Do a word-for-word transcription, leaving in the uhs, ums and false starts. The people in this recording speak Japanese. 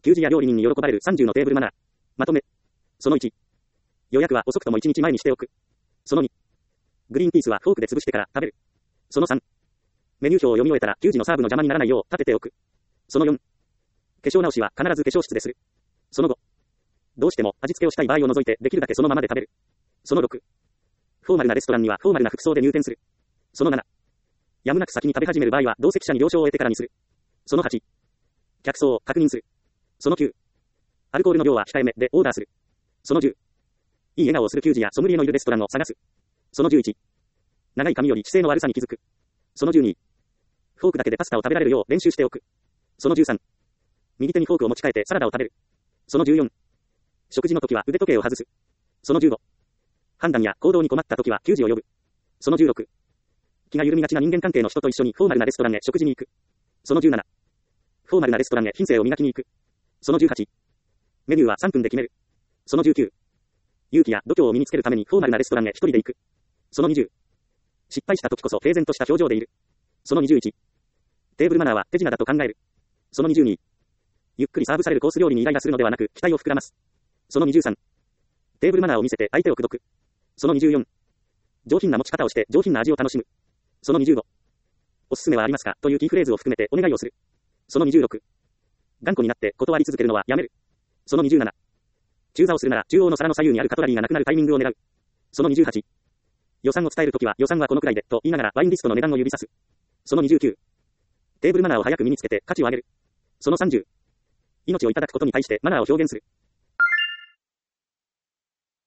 給仕や料理人に喜ばれるさんじゅうのテーブルマナー。まとめ。そのいち。予約は遅くともいちにちまえにしておく。そのに。グリーンピースはフォークで潰してから食べる。そのさん。メニュー表を読み終えたら給仕のサーブの邪魔にならないよう立てておく。そのよん。化粧直しは必ず化粧室でする。そのご。どうしても味付けをしたい場合を除いてできるだけそのままで食べる。そのろく。フォーマルなレストランにはフォーマルな服装で入店する。そのなな。やむなく先に食べ始める場合は同席者に了承を得てからにする。そのはち。客層を確認する。そのきゅう。アルコールの量は控えめでオーダーする。そのじゅう。いい笑顔をする給仕やソムリエのいるレストランを探す。そのじゅういち。長い髪より姿勢の悪さに気づく。そのじゅうに。フォークだけでパスタを食べられるよう練習しておく。そのじゅうさん。右手にフォークを持ち替えてサラダを食べる。そのじゅうよん。食事の時は腕時計を外す。そのじゅうご。判断や行動に困った時は給仕を呼ぶ。そのじゅうろく。気が緩みがちな人間関係の人と一緒にフォーマルなレストランへ食事に行く。そのじゅうなな。フォーマルなレストランへ品性を磨きに行く。そのじゅうはち。メニューはさんぷんで決める。そのじゅうきゅう。勇気や度胸を身につけるためにフォーマルなレストランへ一人で行く。そのにじゅう。失敗した時こそ平然とした表情でいる。そのにじゅういち。テーブルマナーは手品だと考える。そのにじゅうに。ゆっくりサーブされるコース料理にイライラするのではなく期待を膨らます。そのにじゅうさん。テーブルマナーを見せて相手を口説く。そのにじゅうよん。上品な持ち方をして上品な味を楽しむ。そのにじゅうご。おすすめはありますかというキーフレーズを含めてお願いをする。そのにじゅうろく。頑固になって断り続けるのはやめる。そのにじゅうなな。中座をするなら中央の皿の左右にあるカトラリーがなくなるタイミングを狙う。そのにじゅうはち。予算を伝えるときは予算はこのくらいでと言いながらワインリストの値段を指さす。そのにじゅうきゅう。テーブルマナーを早く身につけて価値を上げる。そのさんじゅう。命をいただくことに対してマナーを表現する。